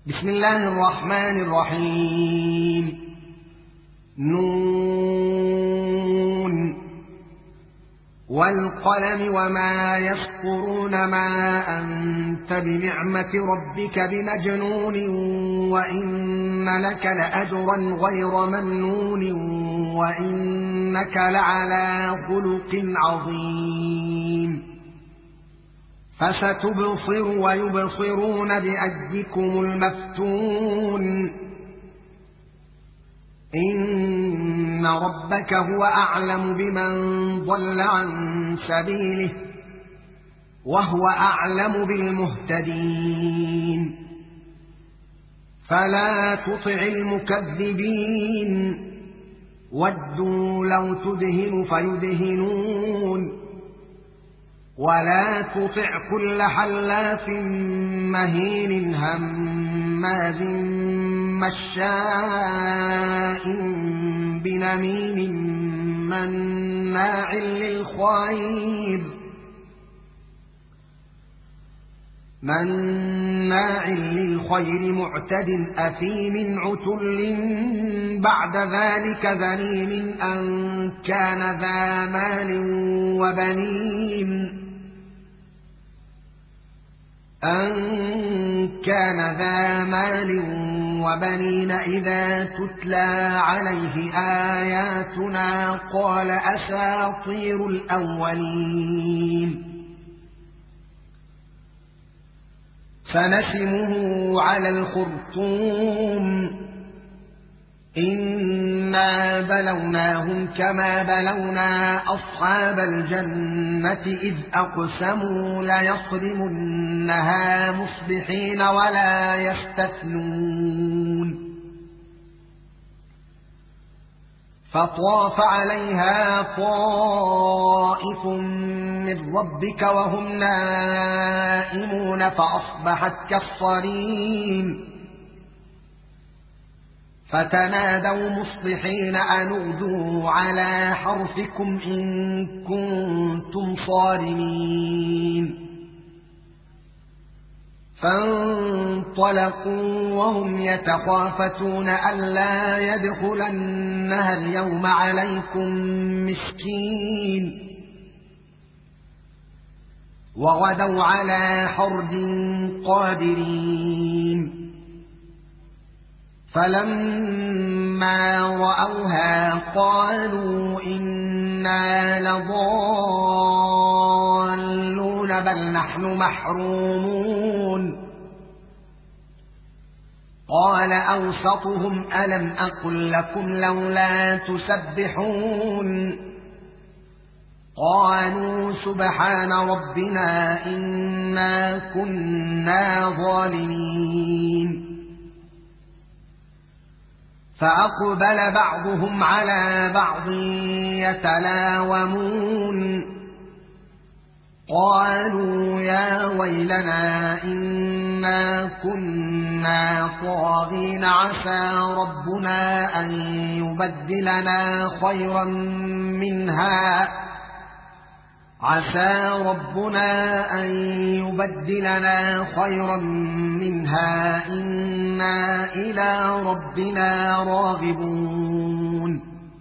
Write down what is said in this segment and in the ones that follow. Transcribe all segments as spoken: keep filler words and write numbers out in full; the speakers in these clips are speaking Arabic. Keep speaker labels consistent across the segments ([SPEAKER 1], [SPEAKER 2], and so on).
[SPEAKER 1] بسم الله الرحمن الرحيم. نون والقلم وما يسطرون ما أنت بنعمة ربك بمجنون وإن لك لأجرا غير ممنون وإنك لعلى خلق عظيم. فستبصر ويبصرون بأيكم المفتون. إن ربك هو أعلم بمن ضل عن سبيله وهو أعلم بالمهتدين. فلا تطع المكذبين ودوا لو تدهن فيدهنون ولا تطع كل حلاف مهين هماز مشاء بنميم مناع للخير مناع للخير معتد أثيم عتل بعد ذلك ذنيم أن كان ذا مال وبنين أن كان ذا مال وبنين إذا تتلى عليه آياتنا قال أساطير الأولين. سنسمه على الخرطوم إنا بلوناهم كما بلونا أصحاب الجنة إذ أقسموا ليصرمنها مصبحين ولا يستثنون. فطاف عليها طائف من ربك وهم نائمون فأصبحت كالصريم. فتنادوا مصبحين أن اغدوا على حرثكم إن كنتم صارمين. فانطلقوا وهم يتخافتون ألا يدخلنها اليوم عليكم مسكين. وغدوا على حرد قادرين. فلما رأوها قالوا إنا لضالون بل نحن محرومون. قال أوسطهم ألم أقل لكم لولا تسبحون. قالوا سبحان ربنا إنا كنا ظالمين. فأقبل بعضهم على بعض يتلاومون. قالوا يا ويلنا إنا كنا طاغين عسى ربنا أن يبدلنا خيرا منها عسى ربنا أن يبدلنا خيرا منها إنا إلى ربنا راغبون.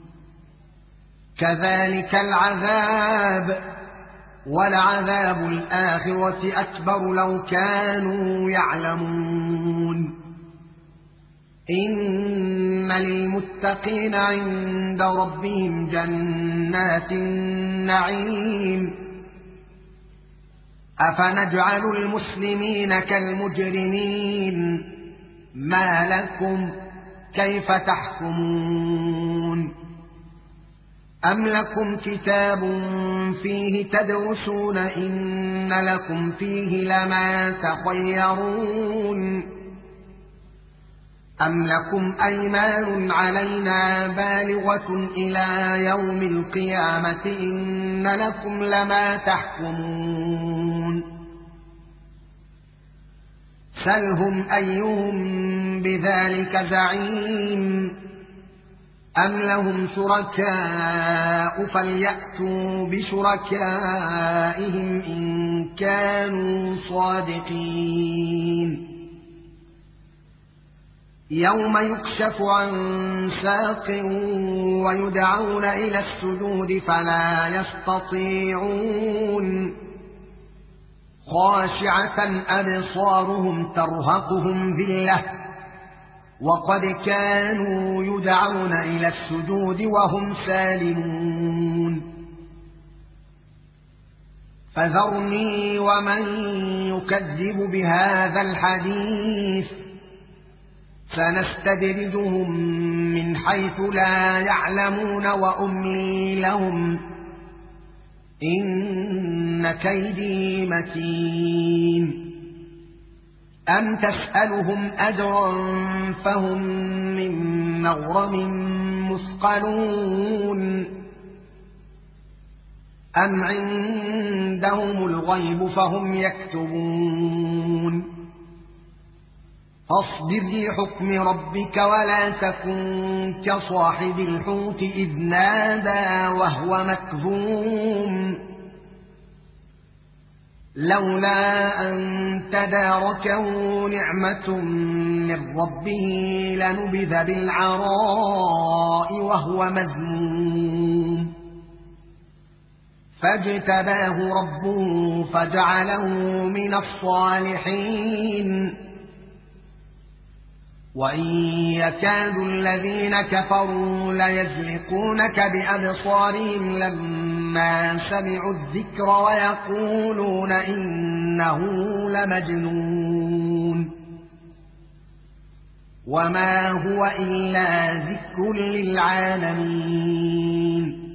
[SPEAKER 1] كذلك العذاب ولعذاب الآخرة أكبر لو كانوا يعلمون. إن للمتقين عند ربهم جنات النعيم. أفنجعل المسلمين كالمجرمين ما لكم كيف تحكمون. أم لكم كتاب فيه تدرسون إن لكم فيه لما تخيرون. أم لكم أيمان علينا بالغة إلى يوم القيامة إن لكم لما تحكمون. سلهم أيهم بذلك زعيم. أم لهم شركاء فليأتوا بشركائهم إن كانوا صادقين. يوم يكشف عن ساق ويدعون إلى السجود فلا يستطيعون خاشعة أبصارهم ترهقهم ذلة وقد كانوا يدعون إلى السجود وهم سالمون فذرني ومن يكذب بهذا الحديث سنستدرجهم من حيث لا يعلمون وأملي لهم إن كيدي متين أم تسألهم أجرا فهم من مغرم مثقلون أم عندهم الغيب فهم يكتبون فاصبر لحكم ربك ولا تكن كصاحب الحوت إذ نادى وهو مكظوم لولا أن تداركه نعمة من ربه لنبذ بالعراء وهو مذموم فاجتباه ربه فجعله من الصالحين وإن يكاد الذين كفروا ليزلقونك بأبصارهم لما سمعوا الذكر ويقولون إنه لمجنون وما هو إلا ذكر للعالمين